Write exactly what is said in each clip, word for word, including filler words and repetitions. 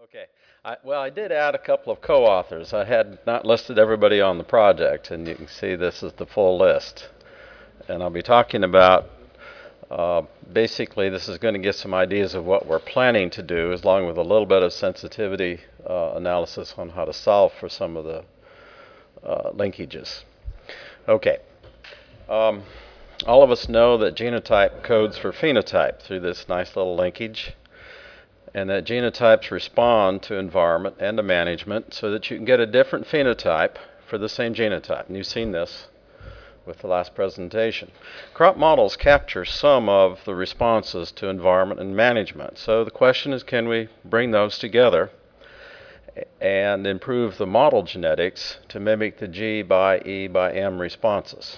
Okay. I, well, I did add a couple of co-authors. I had not listed everybody on the project, and you can see this is the full list. And I'll be talking about, uh, basically, this is going to give some ideas of what we're planning to do, as long with a little bit of sensitivity uh, analysis on how to solve for some of the uh, linkages. Okay. Um, all of us know that genotype codes for phenotype through this nice little linkage, and that genotypes respond to environment and to management so that you can get a different phenotype for the same genotype. And you've seen this with the last presentation. Crop models capture some of the responses to environment and management. So the question is, can we bring those together and improve the model genetics to mimic the G by E by M responses?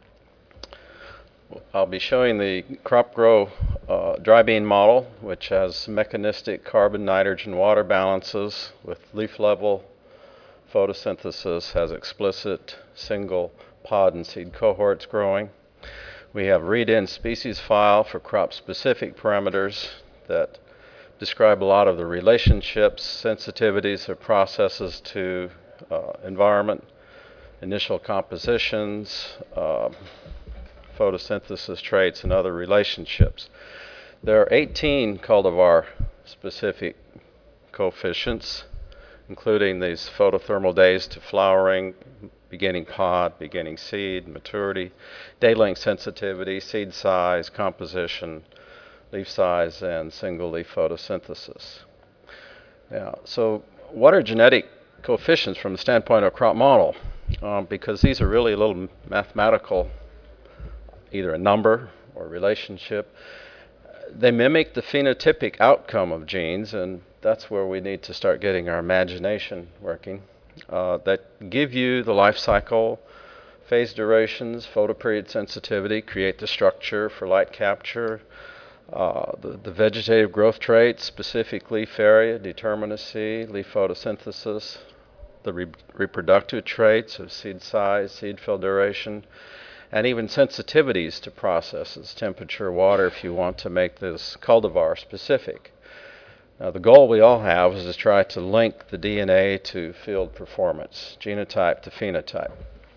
I'll be showing the crop grow uh, dry bean model, which has mechanistic carbon, nitrogen, water balances with leaf level photosynthesis, has explicit single pod and seed cohorts growing. We have read-in species file for crop-specific parameters that describe a lot of the relationships, sensitivities of processes to uh, environment, initial compositions, uh, photosynthesis traits, and other relationships. There are eighteen cultivar specific coefficients, including these photothermal days to flowering, beginning pod, beginning seed, maturity, day length sensitivity, seed size, composition, leaf size, and single leaf photosynthesis. Now, so what are genetic coefficients from the standpoint of a crop model? Um, because these are really a little mathematical, either a number or relationship. They mimic the phenotypic outcome of genes, and that's where we need to start getting our imagination working, uh, that give you the life cycle, phase durations, photoperiod sensitivity, create the structure for light capture, uh, the, the vegetative growth traits, specific leaf area, determinacy, leaf photosynthesis, the re reproductive traits of seed size, seed fill duration, and even sensitivities to processes, temperature, water, if you want to make this cultivar specific. Now, the goal we all have is to try to link the D N A to field performance, genotype to phenotype.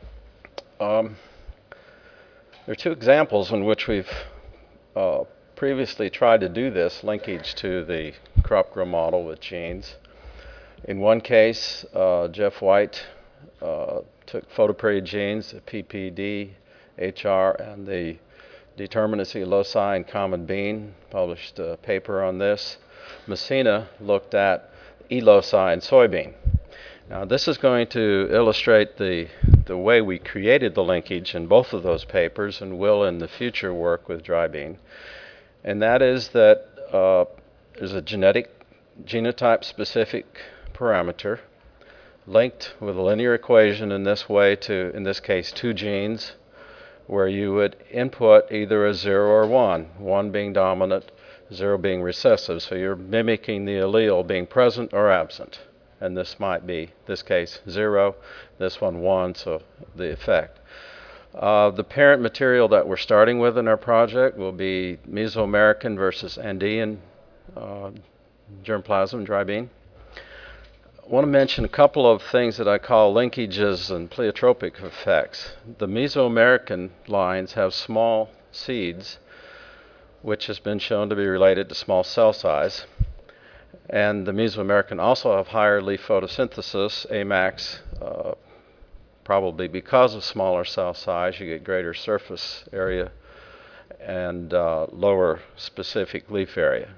Um, there are two examples in which we've uh, previously tried to do this linkage to the crop grow model with genes. In one case, uh, Jeff White uh, took photoperiod genes, the P P D, H R, and the determinacy loci in common bean, published a paper on this. Messina looked at E loci in soybean. Now, this is going to illustrate the, the way we created the linkage in both of those papers and will in the future work with dry bean. And that is that uh, there's a genetic genotype specific parameter linked with a linear equation in this way to, in this case, two genes, where you would input either a zero or one, one being dominant, zero being recessive. So you're mimicking the allele being present or absent. And this might be, this case, zero, this one, one, so the effect. Uh, the parent material that we're starting with in our project will be Mesoamerican versus Andean uh, germplasm, dry bean. I want to mention a couple of things that I call linkages and pleiotropic effects. The Mesoamerican lines have small seeds, which has been shown to be related to small cell size. And the Mesoamerican also have higher leaf photosynthesis, Amax, uh, probably because of smaller cell size. You get greater surface area and uh, lower specific leaf area.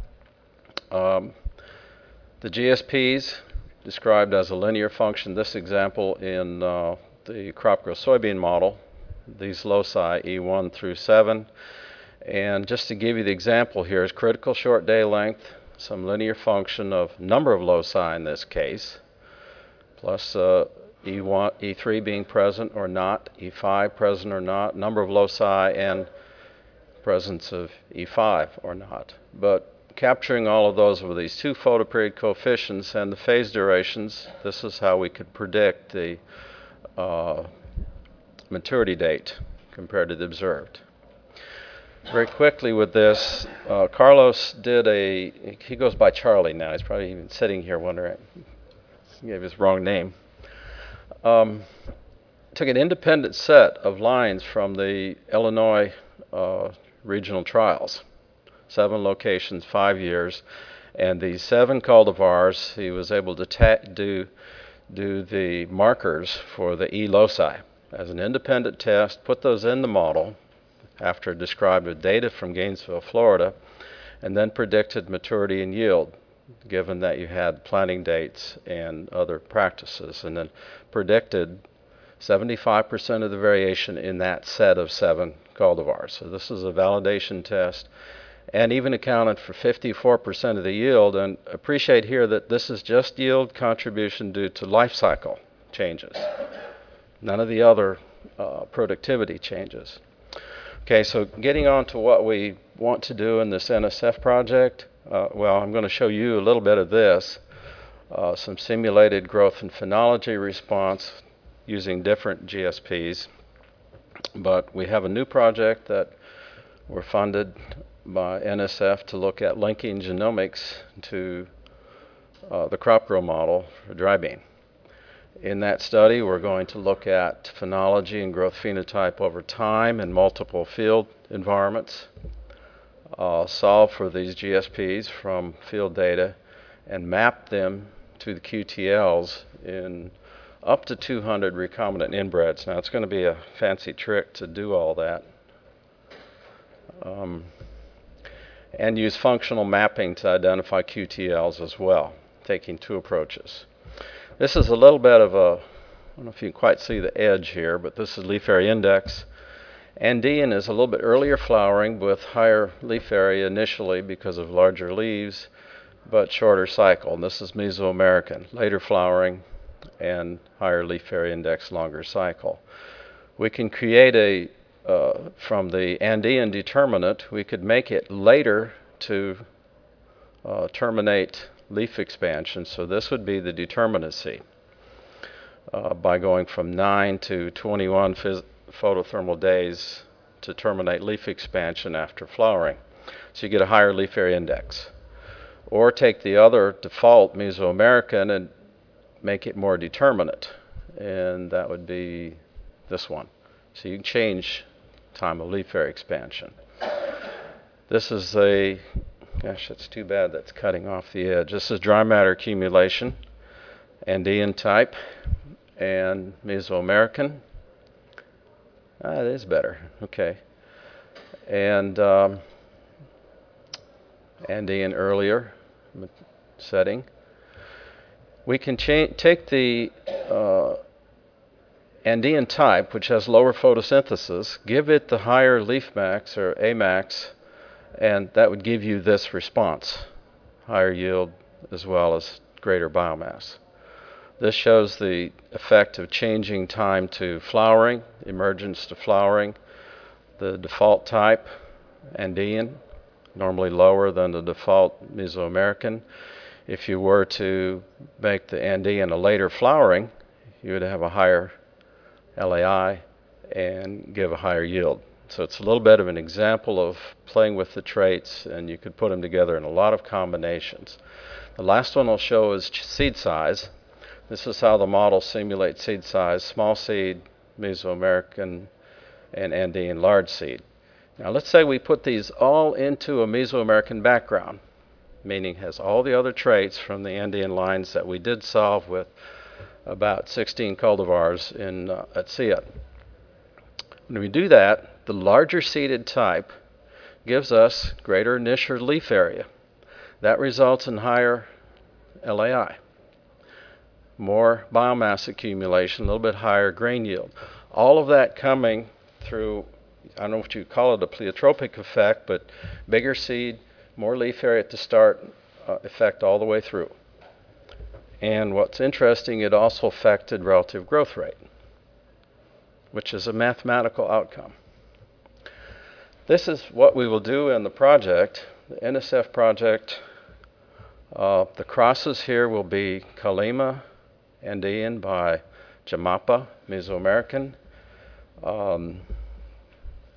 Um, the G S Ps described as a linear function, this example in uh, the crop grow soybean model, these loci E one through seven. And just to give you the example here is critical short day length, some linear function of number of loci in this case, plus uh, E one, E three being present or not, E five present or not, number of loci, and presence of E five or not. But capturing all of those with these two photoperiod coefficients and the phase durations, this is how we could predict the uh, maturity date compared to the observed. very quickly with this, uh, Carlos did a, he goes by Charlie now. He's probably even sitting here wondering, he gave his wrong name. Um, took an independent set of lines from the Illinois uh, regional trials, seven locations, five years, and the seven cultivars, he was able to ta do, do the markers for the E loci as an independent test, put those in the model after described with data from Gainesville, Florida, and then predicted maturity and yield, given that you had planting dates and other practices, and then predicted seventy-five percent of the variation in that set of seven cultivars. So this is a validation test, and even accounted for fifty-four percent of the yield. And appreciate here that this is just yield contribution due to life cycle changes, none of the other uh, productivity changes. Okay, so getting on to what we want to do in this N S F project, uh, well, I'm going to show you a little bit of this, uh, some simulated growth and phenology response using different G S Ps. But we have a new project that we're funded by N S F to look at linking genomics to uh, the crop grow model for dry bean. In that study, we're going to look at phenology and growth phenotype over time in multiple field environments, uh, solve for these G S Ps from field data, and map them to the Q T Ls in up to two hundred recombinant inbreds. Now, it's going to be a fancy trick to do all that. Um, and use functional mapping to identify Q T Ls as well, taking two approaches. This is a little bit of a, I don't know if you can quite see the edge here, but this is leaf area index. Andean is a little bit earlier flowering with higher leaf area initially because of larger leaves, but shorter cycle. And this is Mesoamerican, later flowering and higher leaf area index, longer cycle. We can create a, uh, from the Andean determinant, we could make it later to uh, terminate leaf expansion, so this would be the determinacy uh, by going from nine to twenty-one photothermal days to terminate leaf expansion after flowering. So you get a higher leaf area index. Or take the other default Mesoamerican and make it more determinate, and that would be this one. So you can change time of leaf area expansion. This is a Gosh, that's too bad that's cutting off the edge. This is dry matter accumulation, Andean type, and Mesoamerican. Ah, it is better. Okay. And um, Andean earlier setting. We can take the uh, Andean type, which has lower photosynthesis, give it the higher leaf max or A max, and that would give you this response, higher yield as well as greater biomass. This shows the effect of changing time to flowering, emergence to flowering. The default type, Andean, normally lower than the default Mesoamerican. If you were to make the Andean a later flowering, you would have a higher L A I and give a higher yield. So it's a little bit of an example of playing with the traits, and you could put them together in a lot of combinations. The last one I'll show is seed size. This is how the model simulates seed size: small seed, Mesoamerican, and Andean large seed. Now let's say we put these all into a Mesoamerican background, meaning has all the other traits from the Andean lines that we did solve with about sixteen cultivars in, uh, at C I A T. When we do that, the larger seeded type gives us greater initial leaf area. That results in higher L A I, more biomass accumulation, a little bit higher grain yield. All of that coming through, I don't know what you call it, a pleiotropic effect, but bigger seed, more leaf area at the start, uh, effect all the way through. And what's interesting, it also affected relative growth rate, which is a mathematical outcome. This is what we will do in the project, the N S F project. Uh, the crosses here will be Calima Andean by Jamapa, Mesoamerican. Um,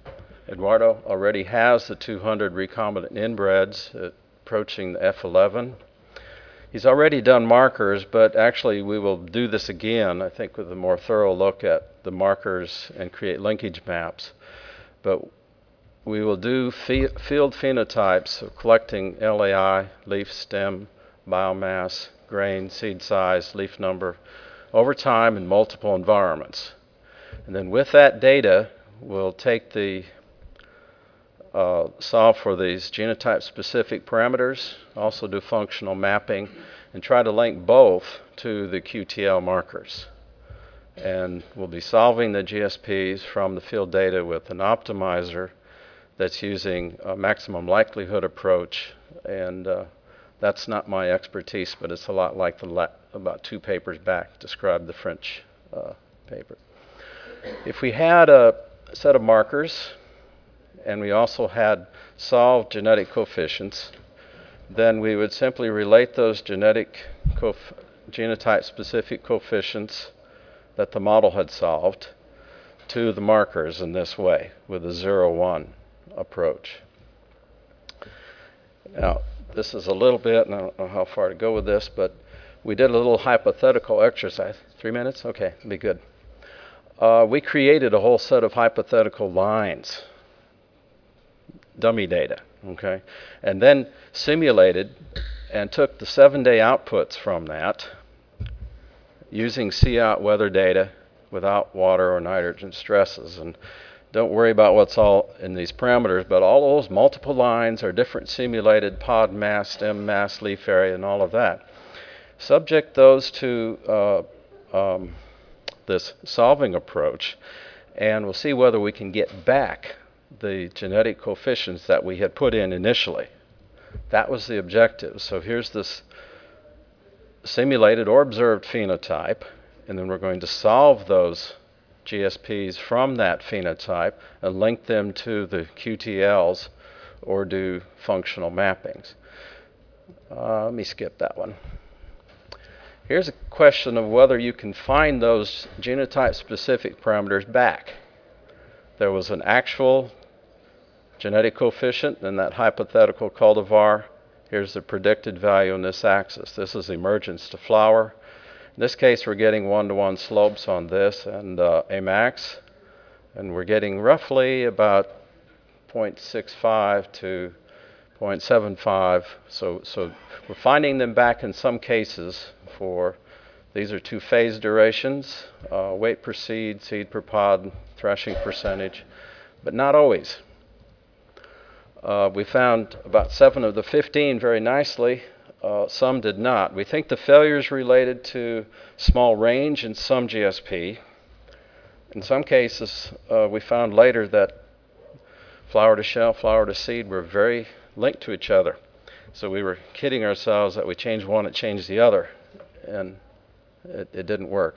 Eduardo already has the two hundred recombinant inbreds uh, approaching the F eleven. He's already done markers, but actually we will do this again, I think, with a more thorough look at the markers and create linkage maps. But we will do field phenotypes of collecting L A I, leaf stem, biomass, grain, seed size, leaf number, over time in multiple environments. And then with that data, we'll take the uh, solve for these genotype-specific parameters, also do functional mapping, and try to link both to the Q T L markers. And we'll be solving the G S Ps from the field data with an optimizer that's using a maximum likelihood approach, and uh, that's not my expertise, but it's a lot like the la about two papers back described the French uh, paper. If we had a set of markers and we also had solved genetic coefficients, then we would simply relate those genetic genotype-specific coefficients that the model had solved to the markers in this way with a zero one approach. Now, this is a little bit, and I don't know how far to go with this, but we did a little hypothetical exercise. Three minutes? Okay, be good. Uh, we created a whole set of hypothetical lines, dummy data, okay, and then simulated and took the seven-day outputs from that using sea-out weather data without water or nitrogen stresses. And don't worry about what's all in these parameters, but all those multiple lines are different simulated pod mass, stem mass, leaf area, and all of that. Subject those to uh, um, this solving approach, and we'll see whether we can get back the genetic coefficients that we had put in initially. That was the objective. So here's this simulated or observed phenotype, and then we're going to solve those G S Ps from that phenotype and link them to the Q T Ls or do functional mappings. Uh, let me skip that one. Here's a question of whether you can find those genotype-specific parameters back. There was an actual genetic coefficient in that hypothetical cultivar. Here's the predicted value on this axis. This is emergence to flower. In this case, we're getting one-to-one slopes on this and uh, a max, and we're getting roughly about zero point six five to zero point seven five. So, so we're finding them back in some cases for, these are two phase durations, uh, weight per seed, seed per pod, threshing percentage, but not always. Uh, we found about seven of the fifteen very nicely. Uh, some did not. We think the failure is related to small range in some G S P. In some cases, uh, we found later that flower to shell, flower to seed were very linked to each other. So we were kidding ourselves that we changed one, it changed the other, and it, it didn't work.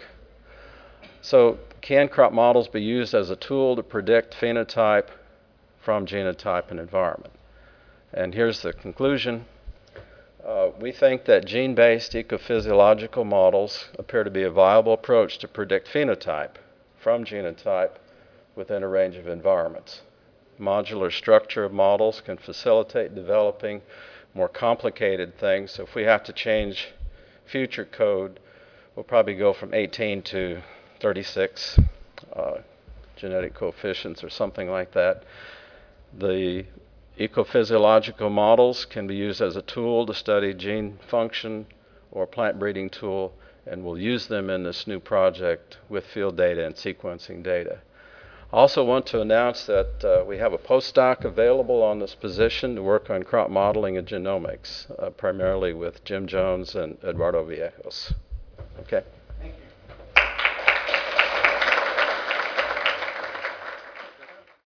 So can crop models be used as a tool to predict phenotype from genotype and environment? And here's the conclusion. Uh, we think that gene-based ecophysiological models appear to be a viable approach to predict phenotype from genotype within a range of environments. Modular structure of models can facilitate developing more complicated things. So if we have to change future code, we'll probably go from eighteen to thirty-six uh, genetic coefficients or something like that. The ecophysiological models can be used as a tool to study gene function or plant breeding tool, and we'll use them in this new project with field data and sequencing data. I also want to announce that uh, we have a postdoc available on this position to work on crop modeling and genomics, uh, primarily with Jim Jones and Eduardo Viejos. Okay.